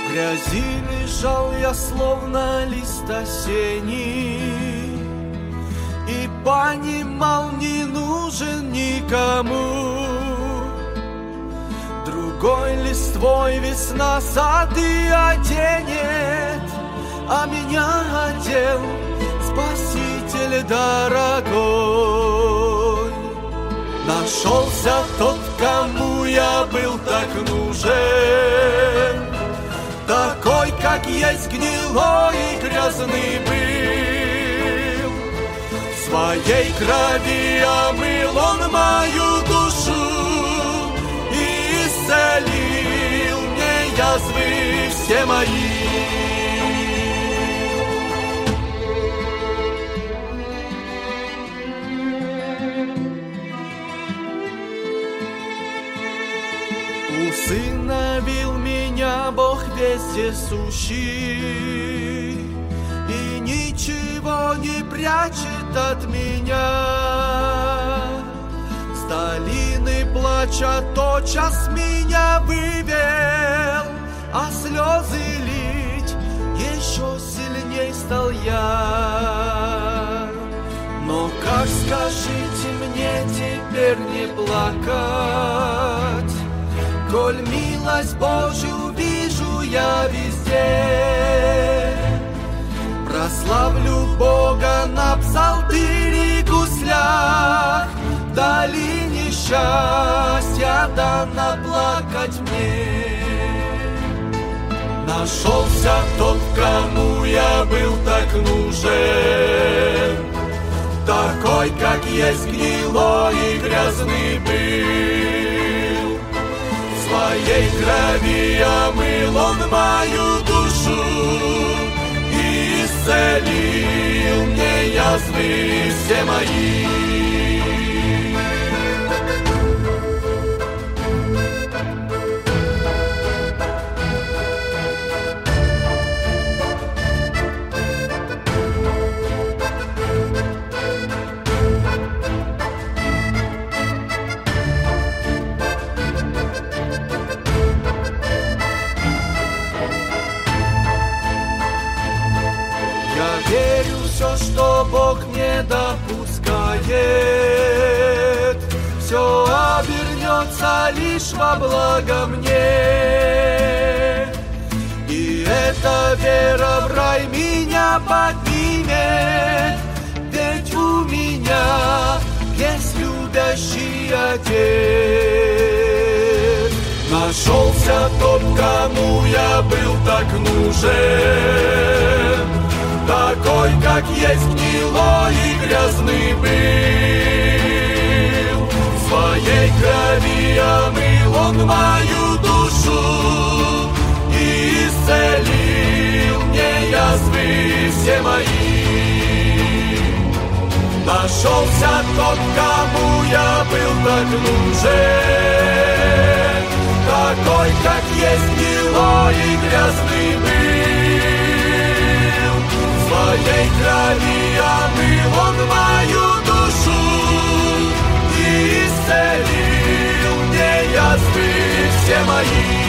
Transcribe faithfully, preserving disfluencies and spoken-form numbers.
грязи лежал я, словно лист осенний, и понимал, не нужен никому. Другой листвой весна сады оденет, а меня одел Спаситель дорогой. Нашелся тот, кому я был так нужен, такой, как есть, гнилой и грязный был. Своей крови омыл он мою душу и исцелил мне язвы все мои. Усыновил меня Бог везде сущий и ничего не прячет от меня. С долины плача тотчас меня вывел, а слезы лить еще сильней стал я. Но как, скажите мне, теперь не плакать, коль милость Божью вижу я везде? Прославлю Бога на псалтыре гуслях, в долине счастья дано плакать мне. Нашелся тот, кому я был так нужен, такой, как есть, гнилой и грязный был. Своей крови омыл он мою душу и исцелил мне язвы все мои. Верю, все, что Бог не допускает, все обернется лишь во благо мне. И эта вера в рай меня поднимет, ведь у меня есть любящий Отец. Нашелся тот, кому я был так нужен, такой, как есть, гнилой и грязный был. Своей крови омыл он мою душу и исцелил мне язвы все мои. Нашелся тот, кому я был так нужен, такой, как есть, гнилой и грязный был. Своей крови омыл он мою душу и исцелил мне язвы все мои.